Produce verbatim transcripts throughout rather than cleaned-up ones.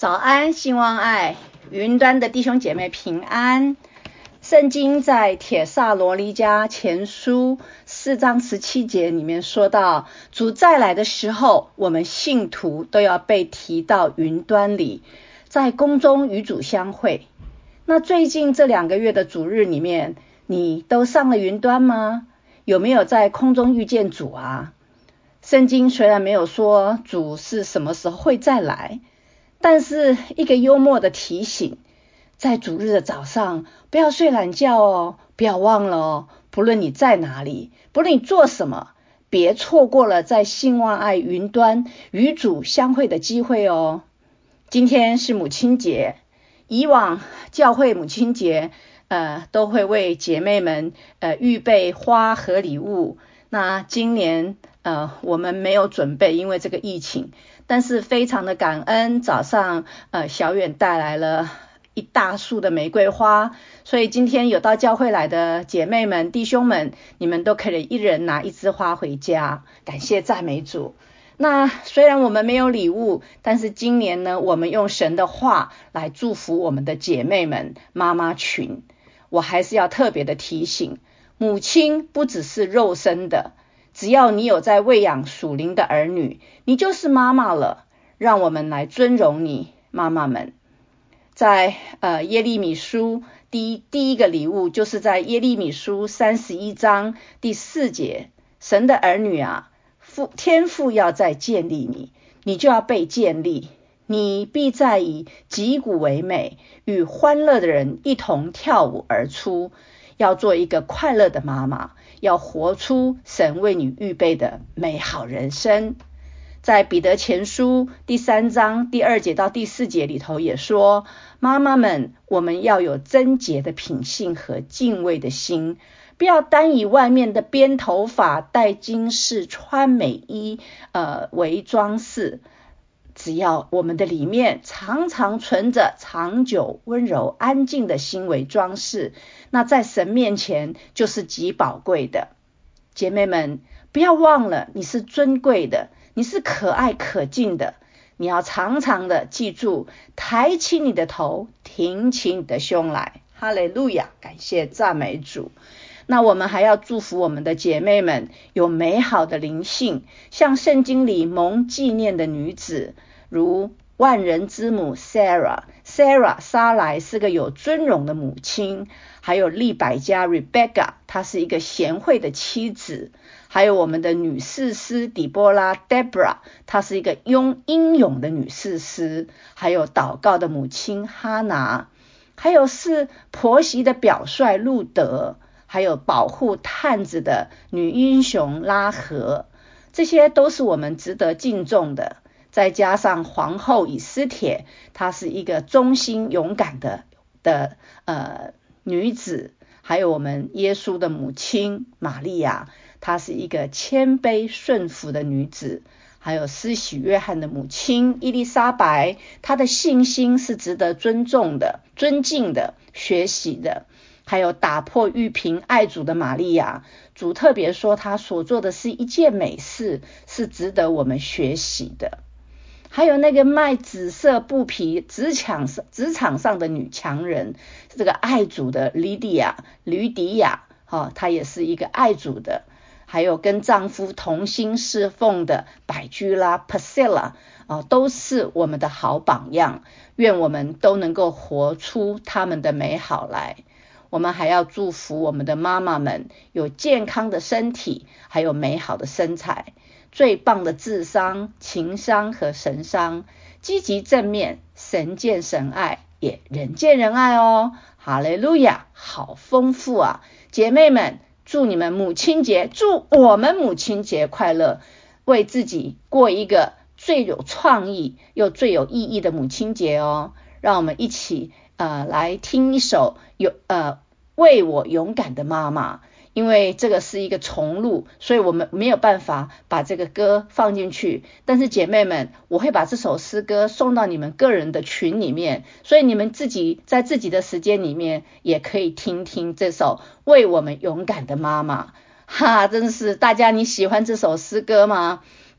早安，兴旺爱，云端的弟兄姐妹平安。圣经在帖撒罗尼迦前书四章十七节里面说到，主再来的时候，我们信徒都要被提到云端里，在空中与主相会。那最近这两个月的主日里面，你都上了云端吗？有没有在空中遇见主啊？圣经虽然没有说主是什么时候会再来，但是一个幽默的提醒，在主日的早上不要睡懒觉哦，不要忘了哦，不论你在哪里，不论你做什么，别错过了在兴旺爱云端与主相会的机会哦。今天是母亲节，以往教会母亲节呃都会为姐妹们呃预备花和礼物，那今年呃我们没有准备，因为这个疫情，但是非常的感恩，早上呃小远带来了一大束的玫瑰花，所以今天有到教会来的姐妹们弟兄们，你们都可以一人拿一枝花回家，感谢赞美主。那虽然我们没有礼物，但是今年呢，我们用神的话来祝福我们的姐妹们妈妈群。我还是要特别的提醒，母亲不只是肉身的，只要你有在喂养属灵的儿女，你就是妈妈了。让我们来尊荣你妈妈们。在呃耶利米书第一第一个礼物，就是在耶利米书三十一章第四节，神的儿女啊，父天父要再建立你，你就要被建立，你必再以击鼓为美，与欢乐的人一同跳舞而出，要做一个快乐的妈妈，要活出神为你预备的美好人生。在彼得前书第三章第二节到第四节里头也说，妈妈们，我们要有贞洁的品性和敬畏的心，不要单以外面的编头发、戴金饰、穿美衣呃为装饰，只要我们的里面常常存着长久、温柔、安静的心为装饰，那在神面前就是极宝贵的。姐妹们，不要忘了，你是尊贵的，你是可爱可敬的，你要常常的记住，抬起你的头，挺起你的胸来。哈利路亚，感谢赞美主。那我们还要祝福我们的姐妹们有美好的灵性，像圣经里蒙纪念的女子，如万人之母 Sarah Sarah 撒莱是个有尊荣的母亲，还有利百加 Rebecca 她是一个贤惠的妻子，还有我们的女士师底波拉 Deborah 她是一个英英勇的女士师，还有祷告的母亲哈拿，还有是婆媳的表率路德，还有保护探子的女英雄拉合，这些都是我们值得敬重的。再加上皇后以斯帖，她是一个忠心勇敢的的呃女子，还有我们耶稣的母亲玛利亚，她是一个谦卑顺服的女子，还有施洗约翰的母亲伊丽莎白，她的信心是值得尊重的、尊敬的、学习的。还有打破玉瓶爱主的玛利亚，主特别说她所做的是一件美事，是值得我们学习的。还有那个卖紫色布匹职场职场上的女强人，这个爱主的莉迪亚吕迪亚、哦、她也是一个爱主的。还有跟丈夫同心侍奉的百居拉 Priscilla、哦、都是我们的好榜样，愿我们都能够活出他们的美好来。我们还要祝福我们的妈妈们有健康的身体，还有美好的身材，最棒的智商、情商和神商，积极正面，神见神爱，也人见人爱哦。哈利路亚，好丰富啊！姐妹们，祝你们母亲节，祝我们母亲节快乐，为自己过一个最有创意又最有意义的母亲节哦。让我们一起呃来听一首有呃为我勇敢的妈妈，因为这个是一个重录，所以我们没有办法把这个歌放进去，但是姐妹们，我会把这首诗歌送到你们个人的群里面，所以你们自己在自己的时间里面也可以听听这首为我们勇敢的妈妈。哈，真是大家你喜欢这首诗歌吗？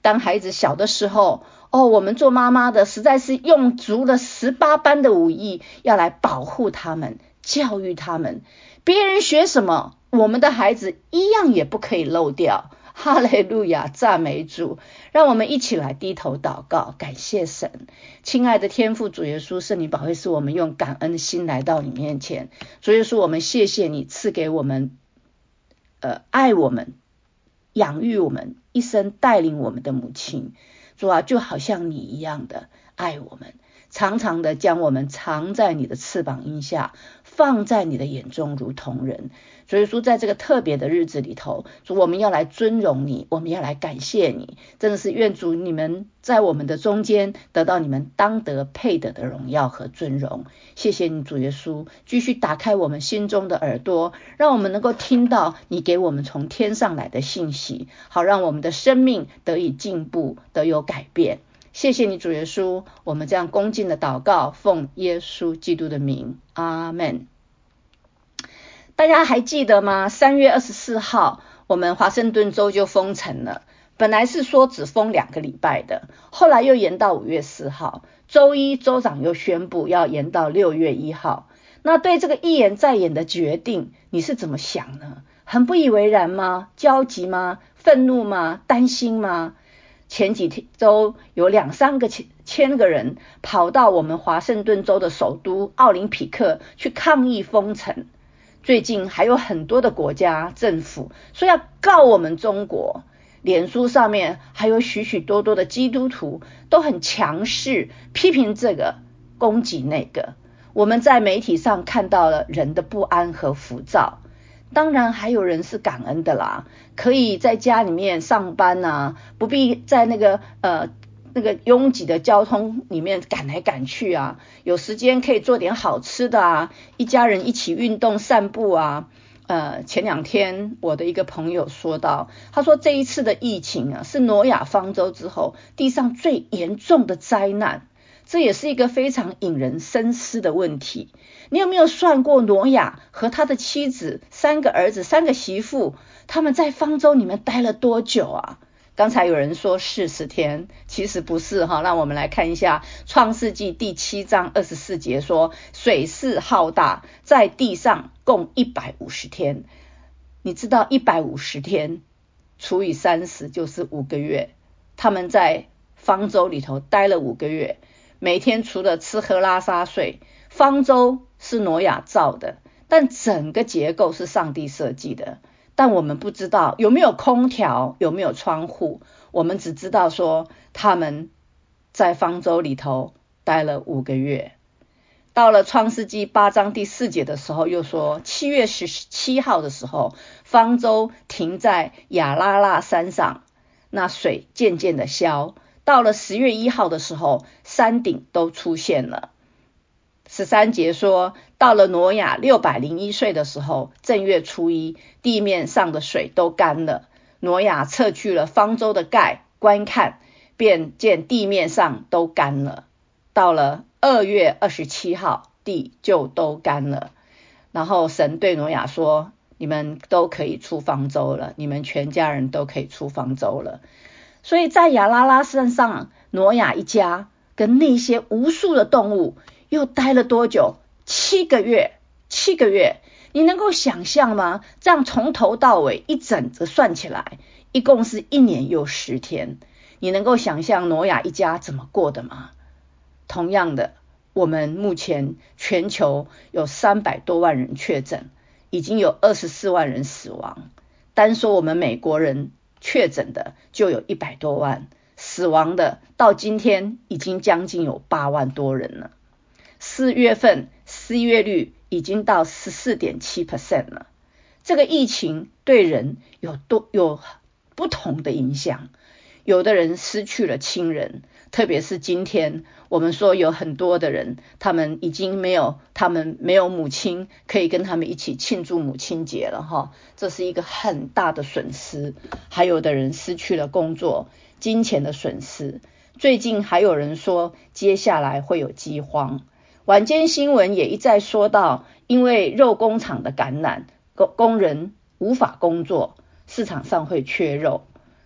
当孩子小的时候，哦，我们做妈妈的实在是用足了十八般的武艺，要来保护他们，教育他们。别人学什么，我们的孩子一样也不可以漏掉。哈利路亚，赞美主！让我们一起来低头祷告，感谢神。亲爱的天父主耶稣，圣灵宝贵师，我们用感恩的心来到你面前。主耶稣，我们谢谢你赐给我们呃爱我们养育我们一生带领我们的母亲。主啊，就好像你一样的爱我们，常常的将我们藏在你的翅膀荫下，放在你的眼中如同人。主耶稣，在这个特别的日子里头，主，我们要来尊荣你，我们要来感谢你，真的是愿主你们在我们的中间得到你们当得配得的荣耀和尊荣。谢谢你主耶稣，继续打开我们心中的耳朵，让我们能够听到你给我们从天上来的信息，好让我们的生命得以进步，得有改变。谢谢你主耶稣，我们这样恭敬的祷告，奉耶稣基督的名，阿们。大家还记得吗？三月二十四号我们华盛顿州就封城了，本来是说只封两个礼拜的，后来又延到五月四号，周一州长又宣布要延到六月一号。那对这个一延再延的决定，你是怎么想呢？很不以为然吗？焦急吗？愤怒吗？担心吗？前几周有两三个千千个人跑到我们华盛顿州的首都奥林匹克去抗议封城。最近还有很多的国家政府说要告我们中国，脸书上面还有许许多多的基督徒都很强势，批评这个，攻击那个。我们在媒体上看到了人的不安和浮躁，当然还有人是感恩的啦，可以在家里面上班啊，不必在那个呃那个拥挤的交通里面赶来赶去啊，有时间可以做点好吃的啊，一家人一起运动散步啊。呃，前两天我的一个朋友说到，他说这一次的疫情啊，是挪亚方舟之后地上最严重的灾难，这也是一个非常引人深思的问题。你有没有算过挪亚和他的妻子、三个儿子、三个媳妇，他们在方舟里面待了多久啊？刚才有人说四十天，其实不是哈，让我们来看一下创世纪第七章二十四节说，水势浩大，在地上共一百五十天。你知道一百五十天除以三十就是五个月，他们在方舟里头待了五个月，每天除了吃喝拉撒睡。方舟是挪亚造的，但整个结构是上帝设计的，但我们不知道有没有空调，有没有窗户，我们只知道说他们在方舟里头待了五个月。到了创世纪八章第四节的时候，又说七月十七号的时候，方舟停在亚拉腊山上，那水渐渐的消。到了十月一号的时候，山顶都出现了。十三节说，到了挪亚六百零一岁的时候，正月初一，地面上的水都干了。挪亚撤去了方舟的盖，观看，便见地面上都干了。到了二月二十七号，地就都干了。然后神对挪亚说，你们都可以出方舟了，你们全家人都可以出方舟了。所以在亚拉拉山上，挪亚一家跟那些无数的动物又待了多久？七个月，七个月。你能够想象吗？这样从头到尾一整个算起来，一共是一年又十天。你能够想象挪亚一家怎么过的吗？同样的，我们目前全球有三百多万人确诊，已经有二十四万人死亡。单说我们美国人确诊的就有一百多万，死亡的到今天已经将近有八万多人了。四月份失业率已经到 百分之十四点七 了。这个疫情对人有多有不同的影响，有的人失去了亲人，特别是今天我们说有很多的人，他们已经没有他们没有母亲可以跟他们一起庆祝母亲节了哈，这是一个很大的损失。还有的人失去了工作，金钱的损失。最近还有人说接下来会有饥荒。晚间新闻也一再说到，因为肉工厂的感染，工工人无法工作，市场上会缺肉。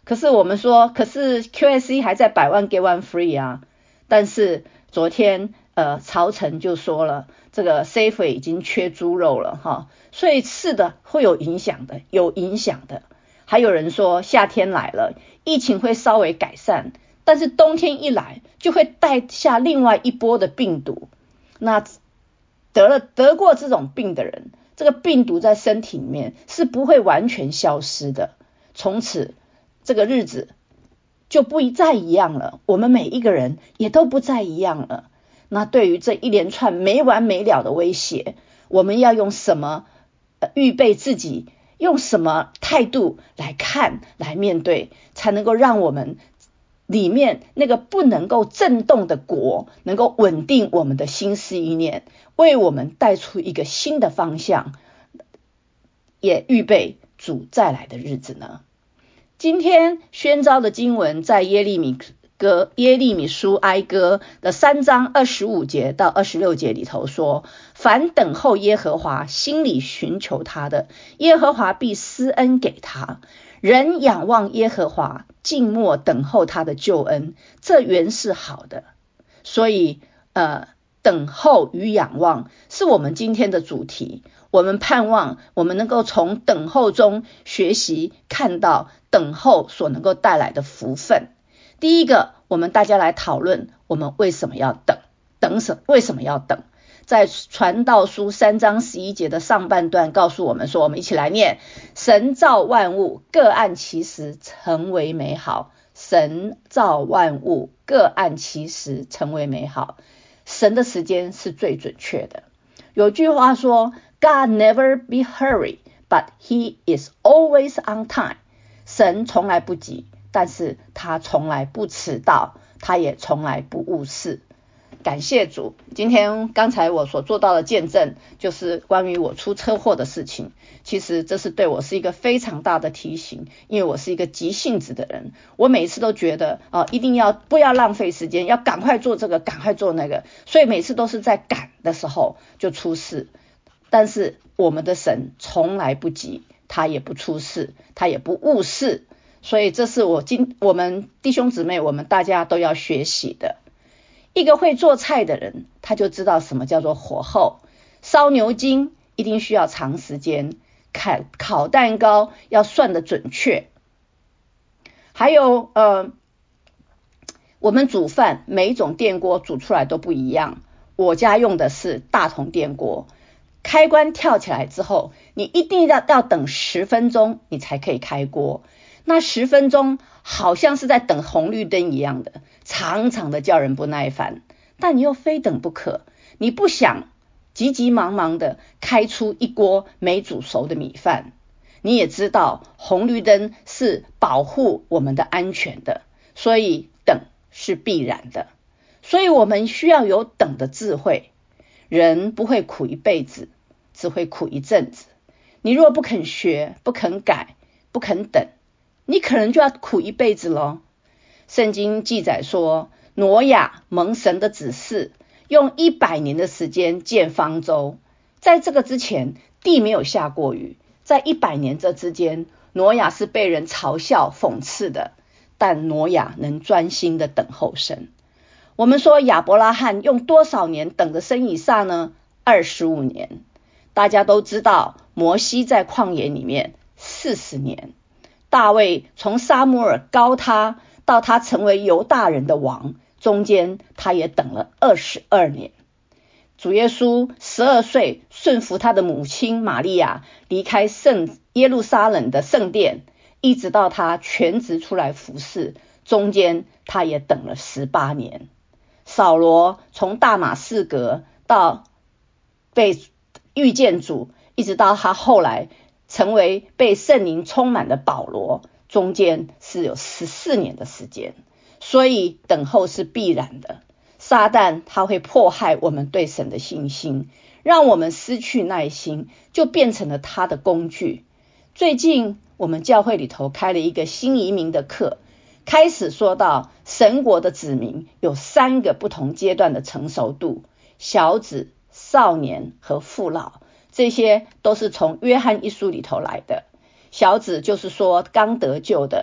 可是我们说，可是 Q S E 还在百万 get one free 啊。但是昨天呃曹晨就说了，这个 Safeway 已经缺猪肉了哈，所以是的，会有影响的，有影响的。还有人说夏天来了，疫情会稍微改善，但是冬天一来就会带下另外一波的病毒。那得了得过这种病的人，这个病毒在身体里面是不会完全消失的，从此这个日子就不再一样了，我们每一个人也都不再一样了。那对于这一连串没完没了的威胁，我们要用什么、呃、预备自己，用什么态度来看来面对，才能够让我们里面那个不能够震动的国能够稳定我们的心思意念，为我们带出一个新的方向，也预备主再来的日子呢？今天宣召的经文在耶利米歌耶利米书哀歌的三章二十五节到二十六节里头说，凡等候耶和华，心里寻求他的，耶和华必施恩给他。人仰望耶和华，静默等候他的救恩，这原是好的。所以呃，等候与仰望是我们今天的主题。我们盼望我们能够从等候中学习，看到等候所能够带来的福分。第一个，我们大家来讨论，我们为什么要等？等什为什么要等？在传道书三章十一节的上半段告诉我们说，我们一起来念：神造万物，各按其时成为美好。神造万物，各按其时成为美好。神的时间是最准确的。有句话说， God never be hurry, but he is always on time。 神从来不急，但是他从来不迟到，他也从来不误事。感谢主，今天刚才我所做到的见证，就是关于我出车祸的事情。其实这是对我是一个非常大的提醒，因为我是一个急性子的人，我每次都觉得啊、呃，一定要不要浪费时间，要赶快做这个，赶快做那个，所以每次都是在赶的时候就出事。但是我们的神从来不急，他也不出事，他也不误事，所以这是我今我们弟兄姊妹，我们大家都要学习的。一个会做菜的人，他就知道什么叫做火候。烧牛筋一定需要长时间，烤烤蛋糕要算得准确。还有呃，我们煮饭每一种电锅煮出来都不一样。我家用的是大同电锅，开关跳起来之后，你一定要要等十分钟，你才可以开锅。那十分钟好像是在等红绿灯一样的，常常的叫人不耐烦，但你又非等不可，你不想急急忙忙的开出一锅没煮熟的米饭。你也知道红绿灯是保护我们的安全的，所以等是必然的。所以我们需要有等的智慧。人不会苦一辈子，只会苦一阵子。你若不肯学，不肯改，不肯等，你可能就要苦一辈子咯。圣经记载说，挪亚蒙神的指示，用一百年的时间建方舟。在这个之前，地没有下过雨。在一百年这之间，挪亚是被人嘲笑讽刺的，但挪亚能专心的等候神。我们说亚伯拉罕用多少年等着生以撒呢？二十五年。大家都知道，摩西在旷野里面四十年。大卫从撒母耳膏他到他成为犹大人的王，中间他也等了二十二年。主耶稣十二岁顺服他的母亲玛利亚，离开圣耶路撒冷的圣殿，一直到他全职出来服侍，中间他也等了十八年。扫罗从大马士革到被遇见主，一直到他后来成为被圣灵充满的保罗，中间是有十四年的时间。所以等候是必然的。撒旦他会迫害我们对神的信心，让我们失去耐心，就变成了他的工具。最近我们教会里头开了一个新移民的课，开始说到神国的子民有三个不同阶段的成熟度，小子、少年和父老，这些都是从约翰一书里头来的。小子就是说刚得救的，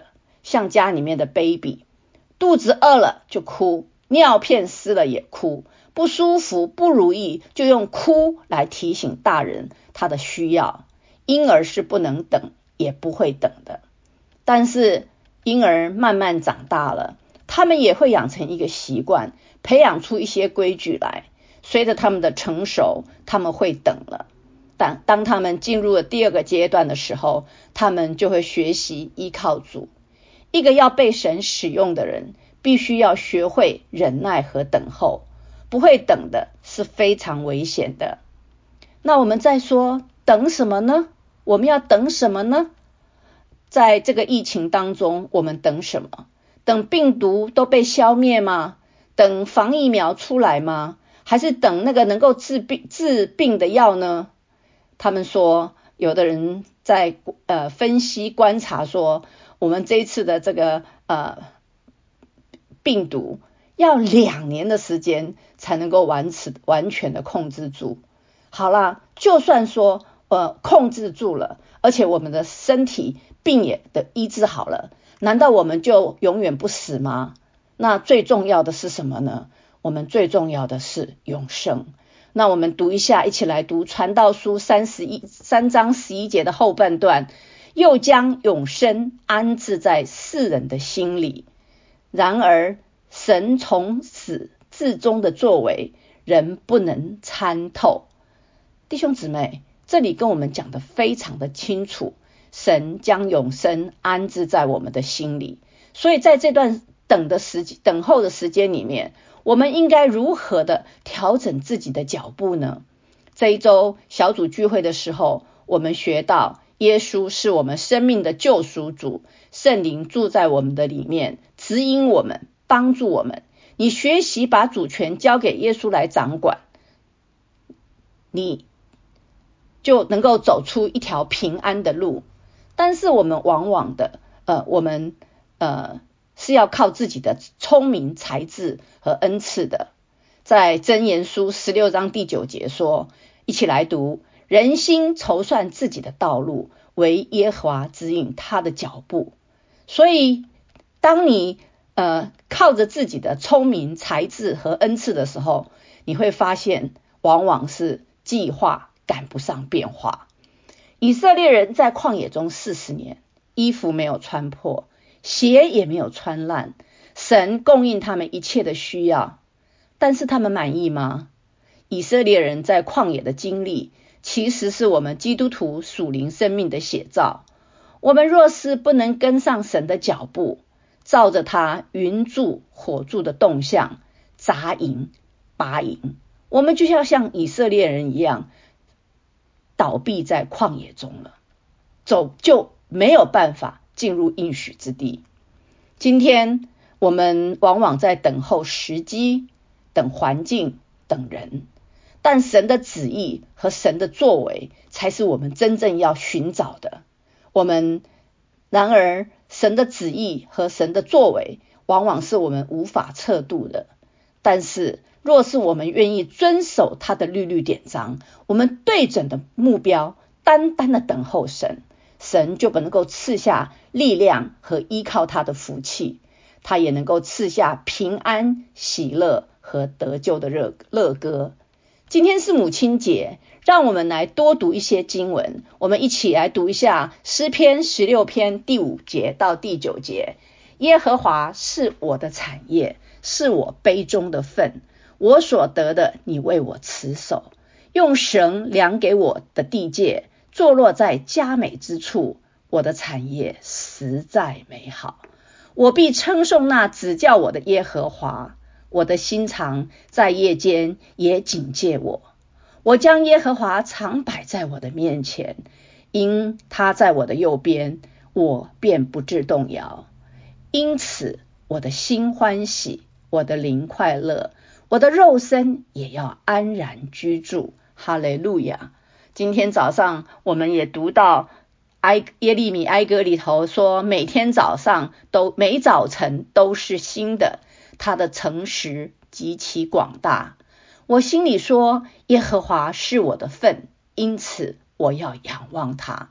像家里面的 baby， 肚子饿了就哭，尿片湿了也哭，不舒服不如意就用哭来提醒大人他的需要。婴儿是不能等也不会等的，但是婴儿慢慢长大了，他们也会养成一个习惯，培养出一些规矩来。随着他们的成熟，他们会等了。但当他们进入了第二个阶段的时候，他们就会学习依靠主。一个要被神使用的人，必须要学会忍耐和等候。不会等的是非常危险的。那我们再说，等什么呢？我们要等什么呢？在这个疫情当中，我们等什么？等病毒都被消灭吗？等防疫苗出来吗？还是等那个能够治病治病的药呢？他们说，有的人在呃分析观察说，我们这一次的这个呃病毒要两年的时间才能够完此完全的控制住。好啦，就算说呃控制住了，而且我们的身体病也的医治好了，难道我们就永远不死吗？那最重要的是什么呢？我们最重要的是永生。那我们读一下，一起来读传道书三十一三章十一节的后半段，又将永生安置在世人的心里。然而神从始至终的作为，人不能参透。弟兄姊妹，这里跟我们讲得非常的清楚，神将永生安置在我们的心里。所以在这段等的时等候的时间里面，我们应该如何的调整自己的脚步呢？这一周小组聚会的时候，我们学到耶稣是我们生命的救赎主，圣灵住在我们的里面，指引我们，帮助我们。你学习把主权交给耶稣来掌管，你就能够走出一条平安的路。但是我们往往的呃我们呃是要靠自己的聪明才智和恩赐的。在箴言书十六章第九节说，一起来读，人心筹算自己的道路，惟耶和华指引他的脚步。所以当你呃靠着自己的聪明才智和恩赐的时候，你会发现往往是计划赶不上变化。以色列人在旷野中四十年，衣服没有穿破，鞋也没有穿烂，神供应他们一切的需要。但是他们满意吗？以色列人在旷野的经历，其实是我们基督徒属灵生命的写照。我们若是不能跟上神的脚步，照着他云柱火柱的动向扎营拔营，我们就要像以色列人一样倒闭在旷野中了，走就没有办法进入应许之地。今天我们往往在等候时机，等环境，等人，但神的旨意和神的作为才是我们真正要寻找的。我们然而神的旨意和神的作为往往是我们无法测度的，但是若是我们愿意遵守他的律律典章，我们对准的目标，单单的等候神，神就能够赐下力量和依靠他的福气，他也能够赐下平安喜乐和得救的乐乐歌。今天是母亲节，让我们来多读一些经文，我们一起来读一下诗篇十六篇第五节到第九节。耶和华是我的产业，是我杯中的分，我所得的你为我持守，用绳量给我的地界，坐落在佳美之处，我的产业实在美好。我必称颂那指教我的耶和华，我的心肠在夜间也警戒我。我将耶和华常摆在我的面前，因他在我的右边，我便不致动摇。因此我的心欢喜，我的灵快乐，我的肉身也要安然居住。哈利路亚。今天早上我们也读到耶利米哀歌里头说，每天早上都每早晨都是新的，他的诚实极其广大。我心里说，耶和华是我的份，因此我要仰望他。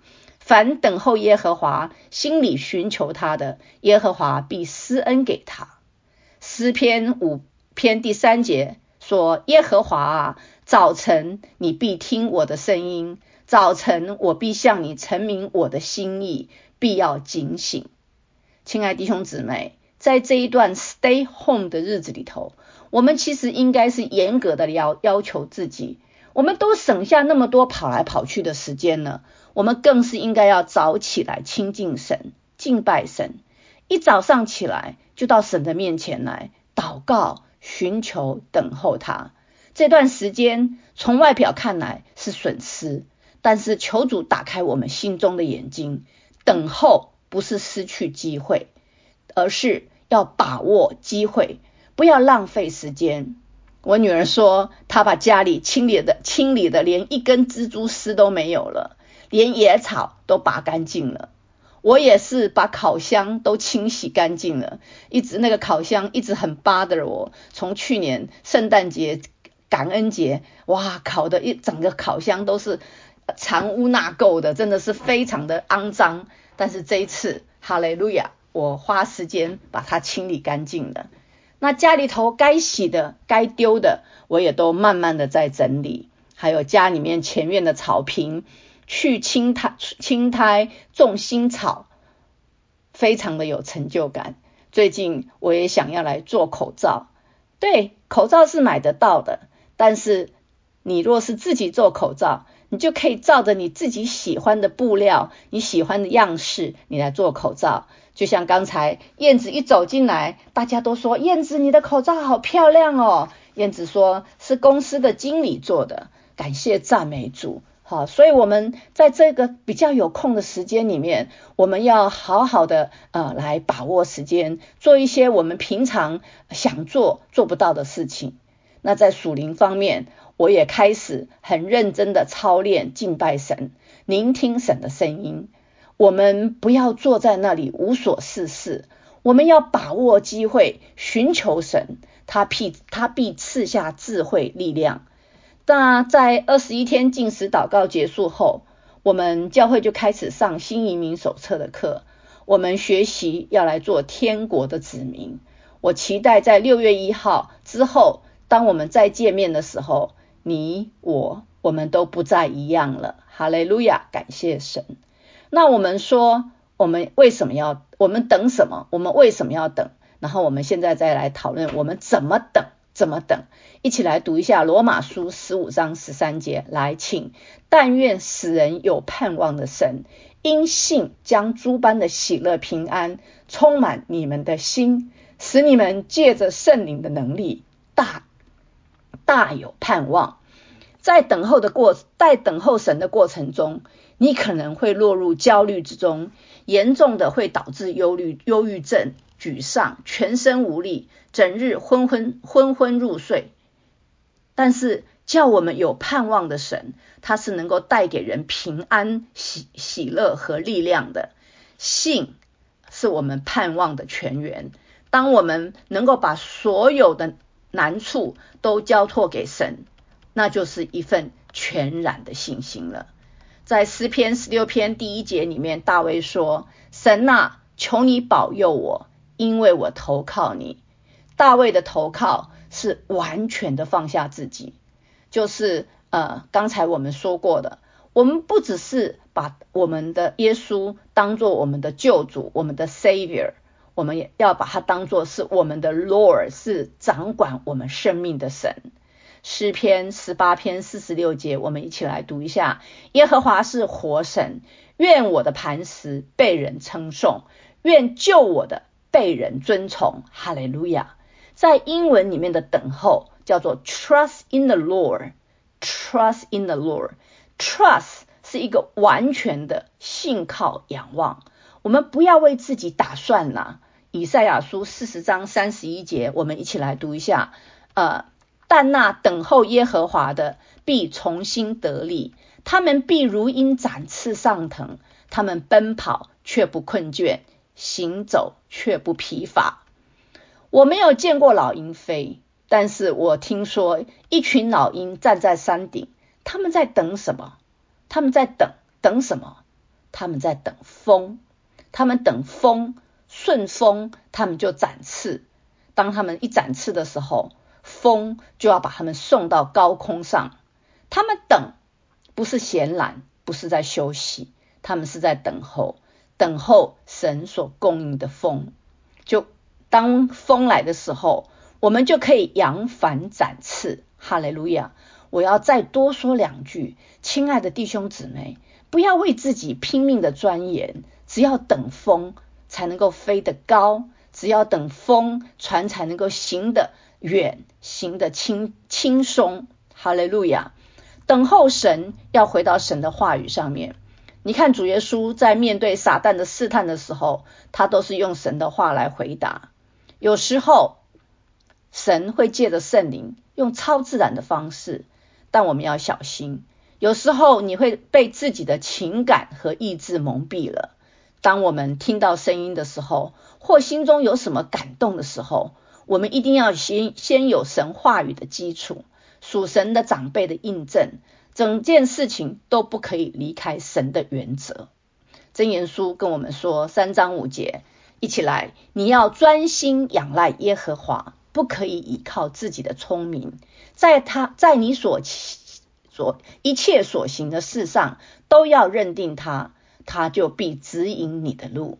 凡等候耶和华，心里寻求他的，耶和华必施恩给他。诗篇五篇第三节说，耶和华啊，早晨你必听我的声音，早晨我必向你陈明我的心意，必要警醒。亲爱弟兄姊妹，在这一段 stay home 的日子里头，我们其实应该是严格的要要求自己，我们都省下那么多跑来跑去的时间了，我们更是应该要早起来亲近神，敬拜神，一早上起来就到神的面前来祷告，寻求等候他。这段时间从外表看来是损失，但是求主打开我们心中的眼睛，等候不是失去机会，而是要把握机会，不要浪费时间。我女儿说，她把家里清理的清理的连一根蜘蛛丝都没有了，连野草都拔干净了。我也是把烤箱都清洗干净了，一直那个烤箱一直很 bother 我，从去年圣诞节感恩节，哇，烤的一整个烤箱都是藏污纳垢的，真的是非常的肮脏。但是这一次哈利路亚，我花时间把它清理干净了。那家里头该洗的该丢的我也都慢慢的在整理，还有家里面前院的草坪去青苔青苔种新草，非常的有成就感。最近我也想要来做口罩，对，口罩是买得到的，但是你若是自己做口罩，你就可以照着你自己喜欢的布料，你喜欢的样式，你来做口罩。就像刚才燕子一走进来，大家都说，燕子你的口罩好漂亮哦。燕子说是公司的经理做的，感谢赞美主。好，所以我们在这个比较有空的时间里面，我们要好好的呃来把握时间，做一些我们平常想做做不到的事情。那在属灵方面，我也开始很认真的操练敬拜神，聆听神的声音。我们不要坐在那里无所事事，我们要把握机会，寻求神，他必他必赐下智慧力量。那在二十一天禁食祷告结束后，我们教会就开始上新移民手册的课，我们学习要来做天国的子民。我期待在六月一号之后，当我们再见面的时候，你我我们都不再一样了。哈利路亚，感谢神。那我们说，我们为什么要我们等什么？我们为什么要等？然后我们现在再来讨论我们怎么等怎么等。一起来读一下罗马书十五章十三节，来请，但愿使人有盼望的神，因信将诸般的喜乐平安充满你们的心，使你们借着圣灵的能力大大有盼望。在等候的过在等候神的过程中，你可能会落入焦虑之中，严重的会导致忧虑忧郁症、沮丧、全身无力，整日昏昏昏昏入睡。但是叫我们有盼望的神，他是能够带给人平安、喜喜乐和力量的。信是我们盼望的泉源。当我们能够把所有的难处都交托给神，那就是一份全然的信心了。在诗篇十六篇第一节里面，大卫说，神啊，求你保佑我，因为我投靠你。大卫的投靠是完全的放下自己，就是呃，刚才我们说过的，我们不只是把我们的耶稣当作我们的救主，我们的 Savior， 我们也要把它当作是我们的 Lord， 是掌管我们生命的神。诗篇十八篇四十六节，我们一起来读一下，耶和华是活神，愿我的磐石被人称颂，愿救我的被人尊崇。哈利路亚。在英文里面的等候叫做 trust in the Lord， trust in the Lord， trust 是一个完全的信靠仰望。我们不要为自己打算啦。以赛亚书四十章三十一节，我们一起来读一下，呃但那等候耶和华的必重新得力，他们必如鹰展翅上腾，他们奔跑却不困倦，行走却不疲乏。我没有见过老鹰飞，但是我听说一群老鹰站在山顶，他们在等什么？他们在等等什么？ 他们在等风，他们等风，顺风，他们就展翅。当他们一展翅的时候，风就要把他们送到高空上。他们等，不是闲懒，不是在休息，他们是在等候，等候神所供应的风。就当风来的时候，我们就可以扬帆展翅。哈利路亚！我要再多说两句，亲爱的弟兄姊妹，不要为自己拼命的钻研，只要等风才能够飞得高，只要等风，船才能够行得远，行得轻轻松。哈利路亚！等候神，要回到神的话语上面。你看主耶稣在面对撒旦的试探的时候，他都是用神的话来回答。有时候神会借着圣灵用超自然的方式，但我们要小心，有时候你会被自己的情感和意志蒙蔽了。当我们听到声音的时候，或心中有什么感动的时候，我们一定要先先有神话语的基础，属神的长辈的印证，整件事情都不可以离开神的原则。箴言书跟我们说三章五节，一起来，你要专心仰赖耶和华，不可以依靠自己的聪明，在他在你所所一切所行的事上都要认定他，他就必指引你的路。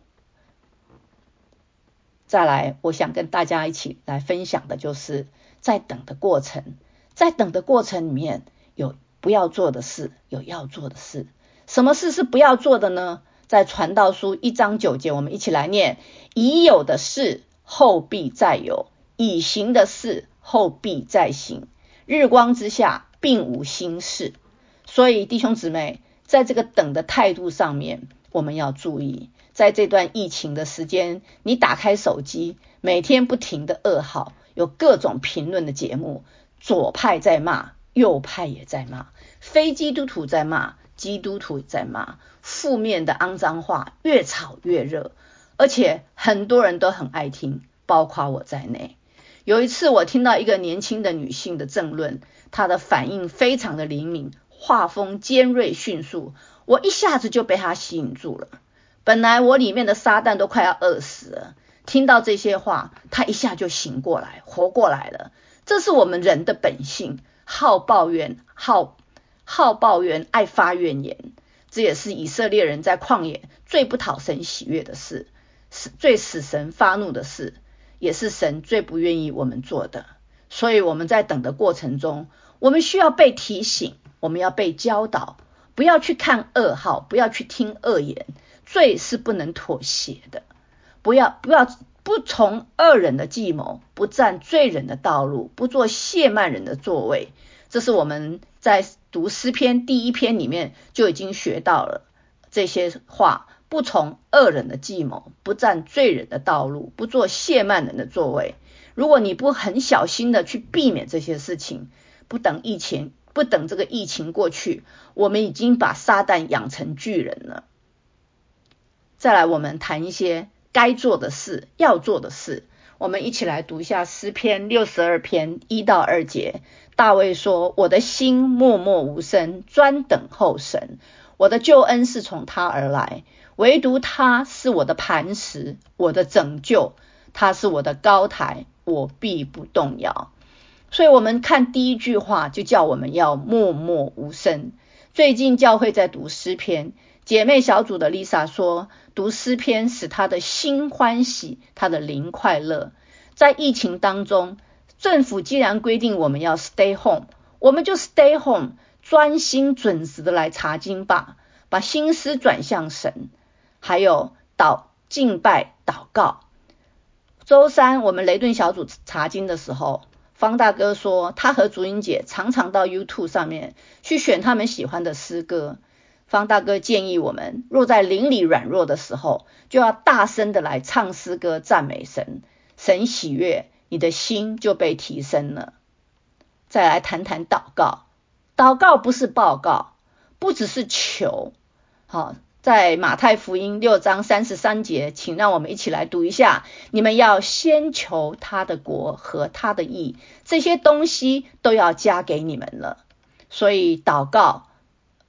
再来，我想跟大家一起来分享的就是在等的过程，在等的过程里面有不要做的事，有要做的事。什么事是不要做的呢？在传道书一章九节，我们一起来念：已有的事后必再有，已行的事后必再行，日光之下并无新事。所以弟兄姊妹，在这个等的态度上面，我们要注意。在这段疫情的时间，你打开手机，每天不停的噩耗，有各种评论的节目，左派在骂，右派也在骂，非基督徒在骂，基督徒也在骂，负面的肮脏话越吵越热，而且很多人都很爱听，包括我在内。有一次我听到一个年轻的女性的政论，她的反应非常的灵敏，画风尖锐迅速，我一下子就被她吸引住了。本来我里面的撒旦都快要饿死了，听到这些话，她一下就醒过来，活过来了。这是我们人的本性，好抱怨，好好抱怨，爱发怨言。这也是以色列人在旷野最不讨神喜悦的事，最使神发怒的事，也是神最不愿意我们做的。所以我们在等的过程中，我们需要被提醒，我们要被教导，不要去看噩耗，不要去听恶言。罪是不能妥协的，不要不要不从恶人的计谋，不占罪人的道路，不做亵慢人的座位。这是我们在读诗篇第一篇里面就已经学到了这些话，不从恶人的计谋，不占罪人的道路，不做亵慢人的座位。如果你不很小心的去避免这些事情，不等疫情不等这个疫情过去，我们已经把撒旦养成巨人了。再来，我们谈一些该做的事，要做的事。我们一起来读一下诗篇六十二篇一到二节。大卫说：我的心默默无声，专等候神，我的救恩是从他而来，唯独他是我的磐石，我的拯救，他是我的高台，我必不动摇。所以我们看第一句话就叫我们要默默无声。最近教会在读诗篇，姐妹小组的 Lisa 说，读诗篇使她的心欢喜，她的灵快乐。在疫情当中，政府既然规定我们要 stay home， 我们就 stay home， 专心准时的来查经吧，把心思转向神，还有祷敬拜祷告。周三我们雷顿小组查经的时候，方大哥说他和竹英姐常常到 YouTube 上面去选他们喜欢的诗歌。方大哥建议我们，若在灵里软弱的时候，就要大声的来唱诗歌赞美神，神喜悦，你的心就被提升了。再来谈谈祷告，祷告不是报告，不只是求。好，在马太福音六章三十三节，请让我们一起来读一下，你们要先求他的国和他的义，这些东西都要加给你们了。所以祷告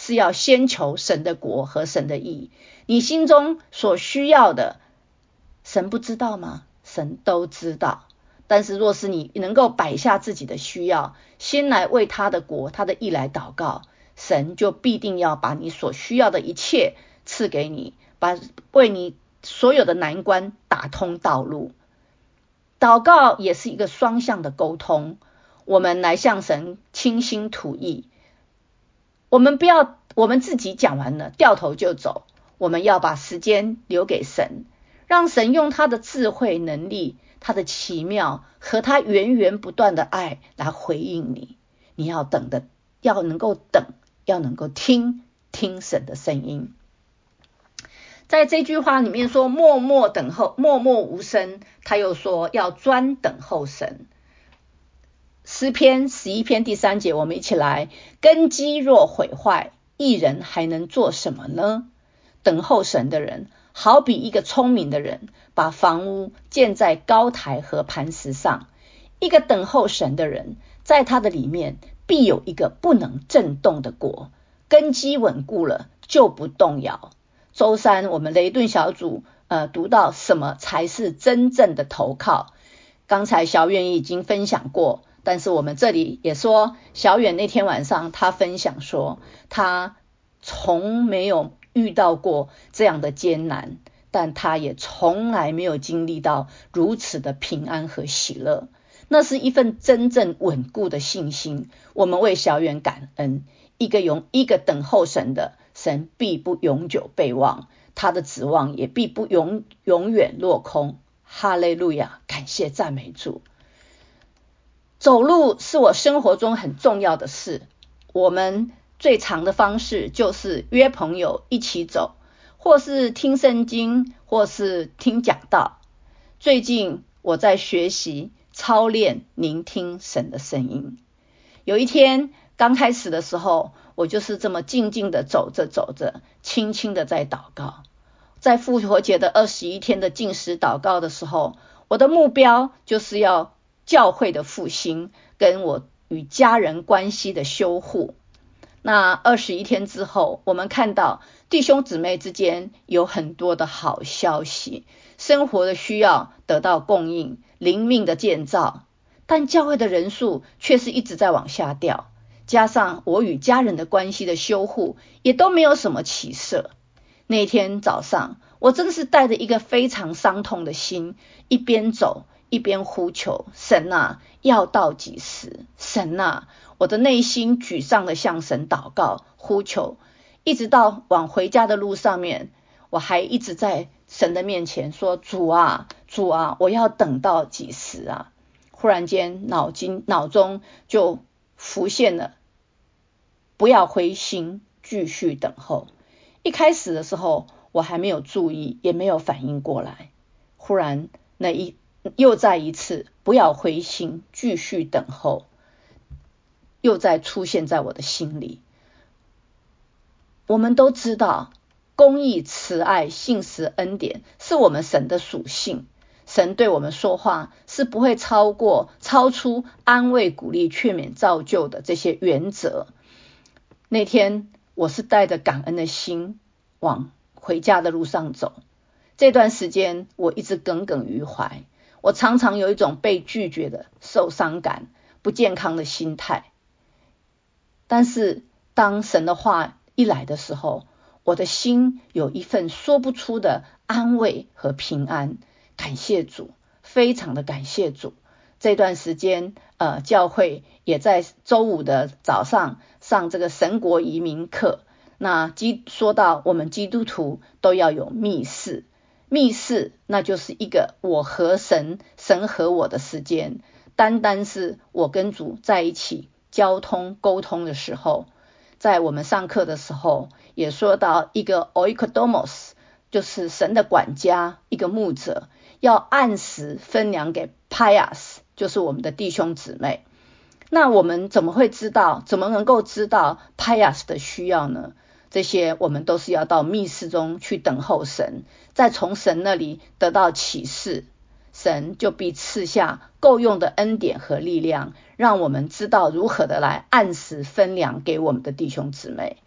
是要先求神的国和神的义。你心中所需要的，神不知道吗？神都知道。但是若是你能够摆下自己的需要，先来为他的国他的义来祷告，神就必定要把你所需要的一切赐给你，把为你所有的难关打通道路。祷告也是一个双向的沟通，我们来向神倾心吐意，我们不要我们自己讲完了掉头就走，我们要把时间留给神，让神用他的智慧能力，他的奇妙和他源源不断的爱来回应你。你要等的，要能够等，要能够听听神的声音。在这句话里面说默默等候，默默无声，他又说要专等候神。诗篇十一篇第三节，我们一起来，根基若毁坏，义人还能做什么呢？等候神的人好比一个聪明的人，把房屋建在高台和磐石上。一个等候神的人，在他的里面必有一个不能震动的国，根基稳固了，就不动摇。周三我们雷顿小组呃读到什么才是真正的投靠。刚才小远已经分享过，但是我们这里也说，小远那天晚上他分享说，他从没有遇到过这样的艰难，但他也从来没有经历到如此的平安和喜乐。那是一份真正稳固的信心。我们为小远感恩，一个永一个等候神的，神必不永久被忘，他的指望也必不永永远落空。哈利路亚，感谢赞美主。走路是我生活中很重要的事，我们最常的方式就是约朋友一起走，或是听圣经，或是听讲道。最近我在学习操练聆听神的声音。有一天刚开始的时候，我就是这么静静的走着走着，轻轻的在祷告。在复活节的二十一天的禁食祷告的时候，我的目标就是要教会的复兴，跟我与家人关系的修护。那二十一天之后，我们看到弟兄姊妹之间有很多的好消息，生活的需要得到供应，灵命的建造，但教会的人数却是一直在往下掉，加上我与家人的关系的修护也都没有什么起色。那天早上我真是带着一个非常伤痛的心，一边走一边呼求，神啊，要到几时？神啊，我的内心沮丧的向神祷告呼求，一直到往回家的路上面，我还一直在神的面前说，主啊主啊，我要等到几时啊？忽然间脑筋脑中就浮现了，不要灰心，继续等候。一开始的时候我还没有注意，也没有反应过来，忽然那一又再一次不要灰心，继续等候，又再出现在我的心里。我们都知道公义、慈爱、信实、恩典是我们神的属性，神对我们说话是不会超过超出安慰、鼓励、劝勉、造就的这些原则。那天我是带着感恩的心往回家的路上走，这段时间我一直耿耿于怀，我常常有一种被拒绝的受伤感，不健康的心态。但是当神的话一来的时候，我的心有一份说不出的安慰和平安。感谢主，非常的感谢主。这段时间呃，教会也在周五的早上上这个神国移民课。那基说到我们基督徒都要有密室，密室那就是一个我和神神和我的时间，单单是我跟主在一起交通沟通的时候。在我们上课的时候也说到一个 oikodomos， 就是神的管家，一个牧者要按时分粮给 pias， 就是我们的弟兄姊妹。那我们怎么会知道，怎么能够知道 pias 的需要呢？这些我们都是要到密室中去等候神，再从神那里得到启示，神就必赐下够用的恩典和力量，让我们知道如何的来按时分粮给我们的弟兄姊妹。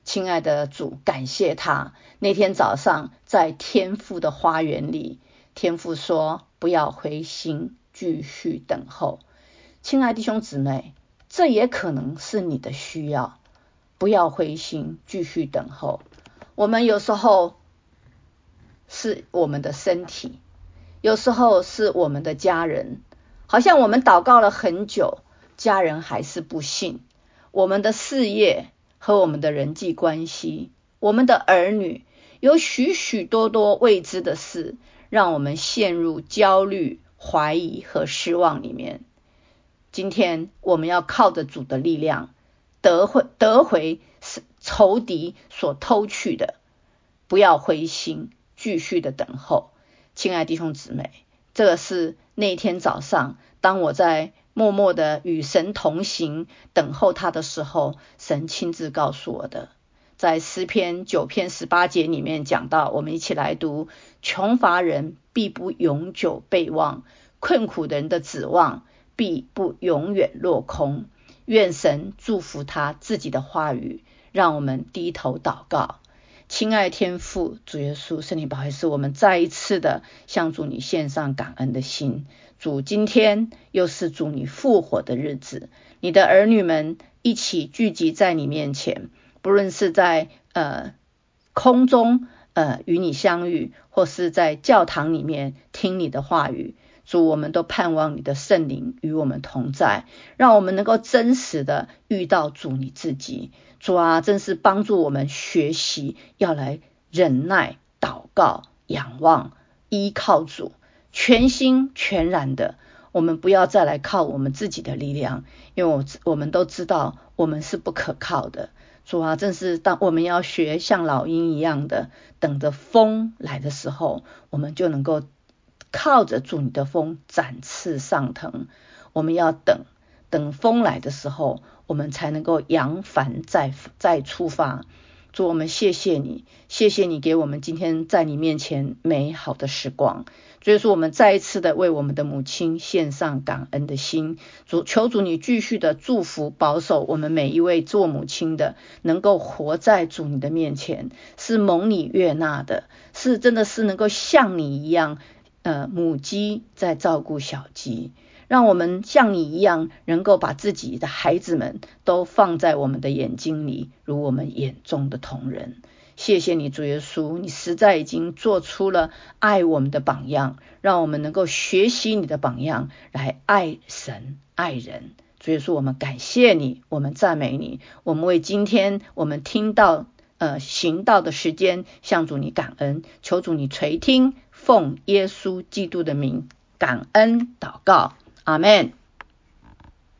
亲爱的主，感谢他。那天早上在天父的花园里，天父说不要灰心，继续等候。亲爱的弟兄姊妹，这也可能是你的需要，不要灰心，继续等候。我们有时候是我们的身体，有时候是我们的家人，好像我们祷告了很久，家人还是不信。我们的事业和我们的人际关系，我们的儿女，有许许多多未知的事，让我们陷入焦虑、怀疑和失望里面。今天我们要靠着主的力量，得回得回仇敌所偷去的，不要灰心，继续的等候。亲爱的弟兄姊妹，这个是那天早上，当我在默默的与神同行，等候他的时候，神亲自告诉我的。在诗篇九篇十八节里面讲到，我们一起来读：穷乏人必不永久备忘，困苦人的指望必不永远落空。愿神祝福他自己的话语，让我们低头祷告。亲爱天父，主耶稣，圣灵保惠师，我们再一次的向主你献上感恩的心。主，今天又是主你复活的日子，你的儿女们一起聚集在你面前，不论是在呃空中呃与你相遇，或是在教堂里面听你的话语。主，我们都盼望你的圣灵与我们同在，让我们能够真实的遇到主你自己。主啊，真是帮助我们学习要来忍耐、祷告、仰望、依靠主，全心全然的。我们不要再来靠我们自己的力量，因为我我们都知道我们是不可靠的。主啊，正是当我们要学像老鹰一样的，等着风来的时候，我们就能够靠着主你的风展翅上腾。我们要等等风来的时候，我们才能够扬帆再再出发。主，我们谢谢你，谢谢你给我们今天在你面前美好的时光。所以说，我们再一次的为我们的母亲献上感恩的心。主，求主你继续的祝福保守我们每一位做母亲的，能够活在主你的面前，是蒙你悦纳的，是真的是能够像你一样呃，母鸡在照顾小鸡，让我们像你一样，能够把自己的孩子们都放在我们的眼睛里，如我们眼中的瞳人。谢谢你，主耶稣，你实在已经做出了爱我们的榜样，让我们能够学习你的榜样，来爱神爱人。主耶稣，我们感谢你，我们赞美你，我们为今天我们听到呃行道的时间向主你感恩，求主你垂听，奉耶稣基督的名感恩祷告，阿们。